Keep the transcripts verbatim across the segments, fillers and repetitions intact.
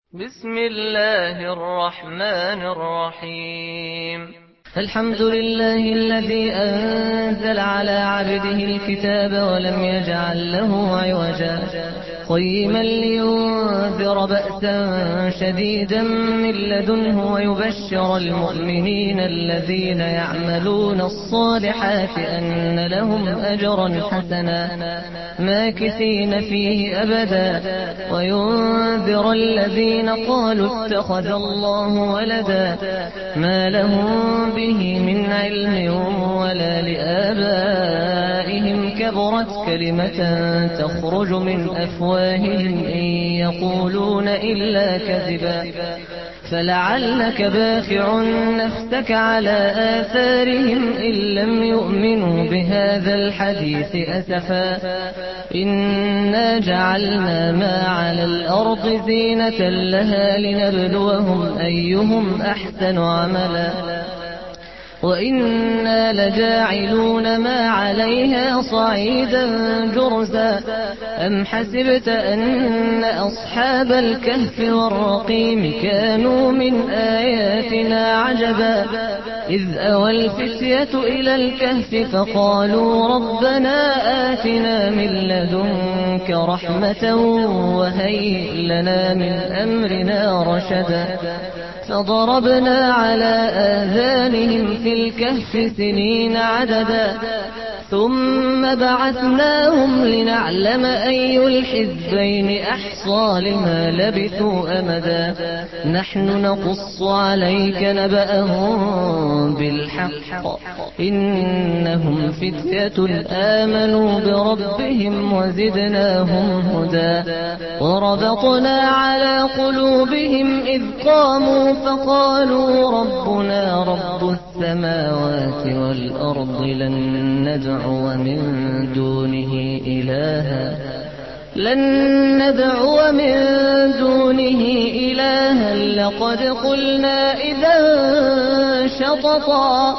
بسم الله الرحمن الرحيم. الحمد لله الذي أنزل على عبده الكتاب ولم يجعل له عوجا قيما لينذر بأسا شديدا من لدنه ويبشر المؤمنين الذين يعملون الصالحات أن لهم أجرا حسنا ماكثين فيه أبدا وينذر الذين قالوا اتخذ الله ولدا ما لهم به من علم ولا لآبائهم كبرت كلمة تخرج من أفواههم إن يقولون إلا كذبا فلعلك باخع نفسك على آثارهم إن لم يؤمنوا بهذا الحديث أسفا إنا جعلنا ما على الأرض زينة لها لنبلوهم أيهم أحسن عملا وإنا لجاعلون ما عليها صعيدا جرزا أم حسبت أن أصحاب الكهف والرقيم كانوا من آياتنا عجبا إذ أوى الفتية إلى الكهف فقالوا ربنا آتنا من لدنك رحمة وهيئ لنا من أمرنا رشدا فضربنا على آذانهم في الكهف سنين عددا ثم بعثناهم لنعلم أي الحزبين أحصى لما لبثوا أمدا نحن نقص عليك نبأهم بالحق إنهم فتية آمنوا بربهم وزدناهم هدى وربطنا على قلوبهم إذ قاموا فقالوا ربنا رب السماوات والأرض لن ندعو من دونه إلها لن ندعو من دونه إلها لقد قلنا إذا شططا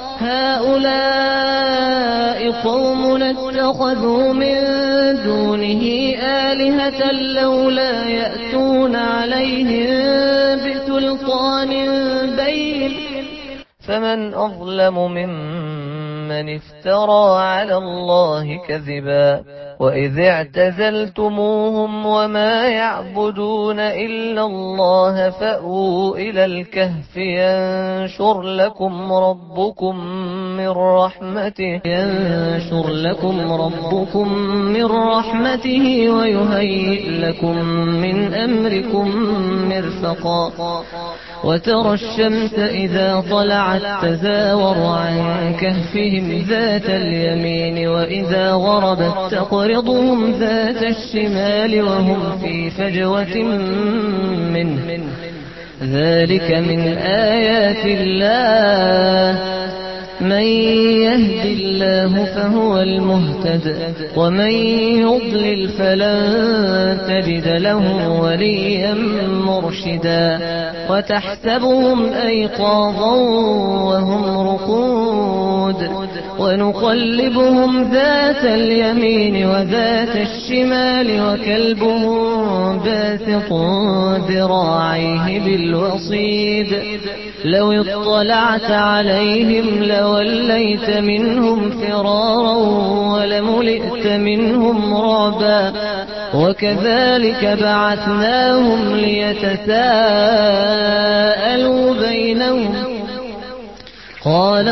هؤلاء قوم اتخذوا من دونه آلهة لولا يأتون عليهم بسلطان بين فمن أظلم ممن افترى على الله كذبا وإذ اعتزلتموهم وما يعبدون إلا الله فأووا إلى الكهف ينشر لكم ربكم من رحمته ينشر لكم ربكم من رحمته ويهيئ لكم من أمركم مرفقا وترى الشمس إذا طلعت تزاور عن كهفهم ذات اليمين وإذا غربت تقرضهم ذات الشمال وهم في فجوة منه ذلك من آيات الله من يهد الله فهو المهتد ومن يضلل فلن تجد له وليا مرشدا وتحسبهم أيقاظا وهم رقود ونقلبهم ذات اليمين وذات الشمال وكلبهم باسط ذراعيه بالوصيد لو اطلعت عليهم لوليت منهم فرارا ولملئت منهم رعبا وكذلك بعثناهم ليتساءلوا بينهم قال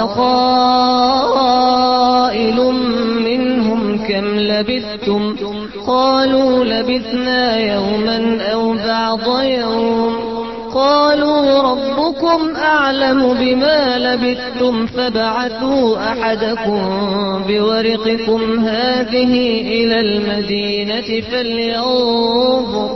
قائل منهم كم لبثتم قالوا لبثنا يوما أو بعض يوم قالوا ربكم أعلم بما لبثتم فابعثوا أحدكم بورقكم هذه إلى المدينة فلينظر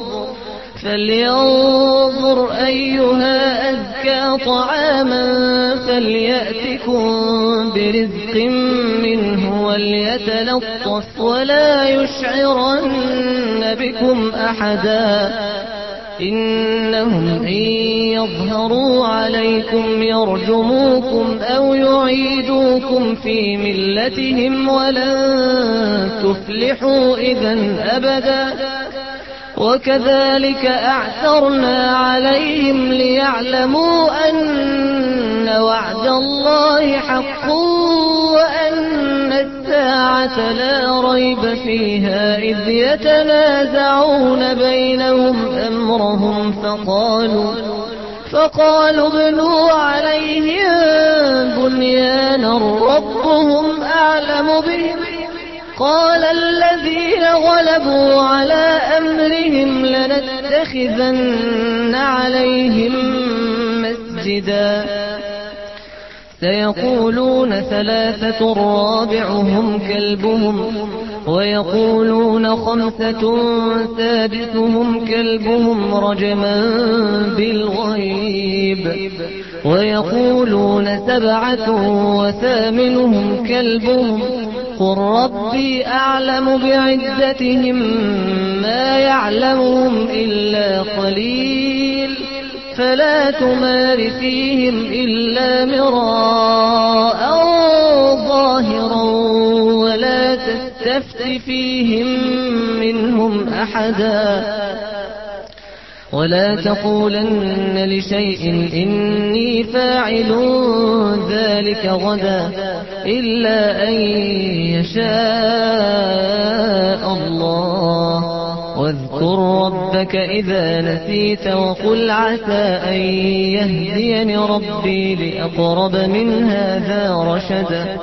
فلينظر أيها أزكى طعاما فليأتكم برزق منه وليتلطف ولا يشعرن بكم أحدا إنهم إن يظهروا عليكم يرجموكم أو يعيدوكم في ملتهم ولن تفلحوا إذا أبدا وكذلك أعثرنا عليهم ليعلموا أن وعد الله حق وأن الساعة لا ريب فيها إذ يتنازعون بينهم أمرهم فقالوا فقالوا ابنوا عليهم بنيانا ربهم أعلم بهم قال الذين غلبوا على أمرهم لنتخذن عليهم مسجدا سيقولون ثلاثة رابعهم كلبهم ويقولون خمسة سادسهم كلبهم رجما بالغيب ويقولون سبعة وثامنهم كلبهم قل ربي أعلم بعدتهم ما يعلمهم إلا قليل فلا تمار فيهم إلا مراء ظاهرا ولا تستفت فيهم منهم أحدا ولا تقولن لشيء إني فاعل ذلك غدا إلا أن يشاء الله واذكر ربك إذا نسيت وقل عسى أن يهديني ربي لأقرب من هذا رشدا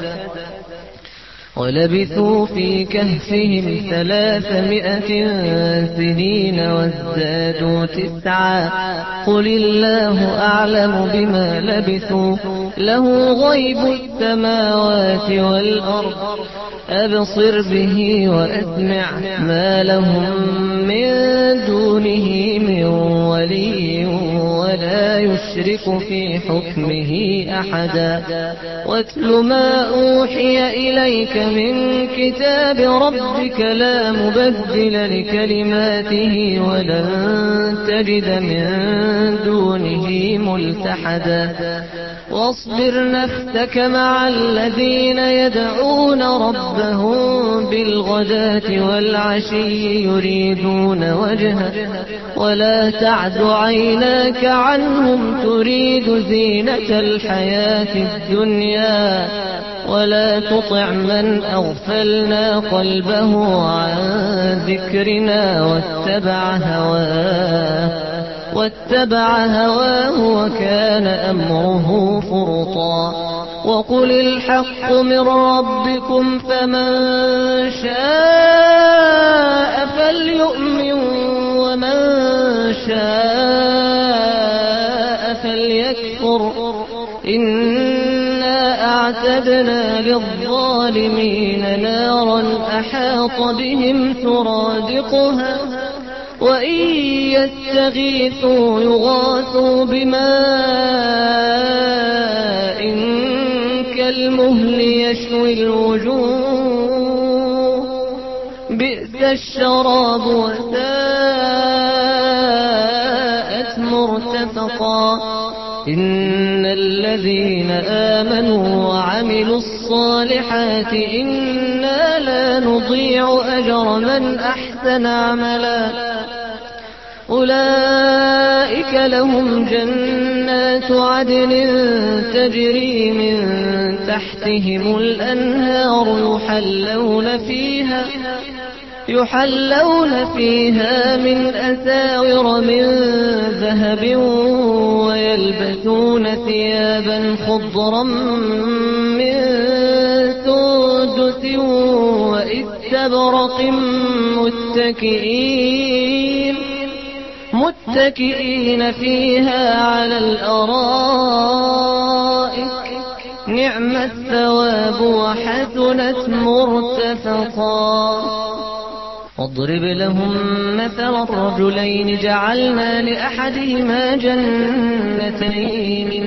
ولبثوا في كهفهم ثلاثمائة سنين وازدادوا تسعا قل الله أعلم بما لبثوا له غيب السماوات والأرض أبصر به وأسمع ما لهم من دونه من ولي ولا يشرك في حكمه أحدا واتل ما أوحي إليك من كتاب ربك لا مبدل لكلماته ولن تجد من دونه ملتحدا واصبر نفسك مع الذين يدعون ربهم بالغداة والعشي يريدون وجهه ولا تعد عيناك عنهم تريد زينة الحياة الدنيا ولا تطع من أغفلنا قلبه عن ذكرنا واتبع هواه واتبع هواه وكان أمره فرطا وقل الحق من ربكم فمن شاء فليؤمن ومن شاء فليكفر إنا أعتدنا للظالمين نارا أحاط بهم سرادقها وإن يستغيثوا يغاثوا بماء كالمهل يشوي الوجوه بئس الشراب وساءت مرتفقا إن الذين آمنوا وعملوا الصالحات إنا لا نضيع أجر من أحسن عملا أولئك لهم جنات عدن تجري من تحتهم الأنهار يحلون فيها يحلون فيها من أساور من ذهب ويلبسون ثيابا خضرا من سندس واستبرق متكئين متكئين فيها على الأرائك نعم الثواب وحسنت مرتفقا واضرب لهم مثل الرجلين جعلنا لأحدهما جنتين من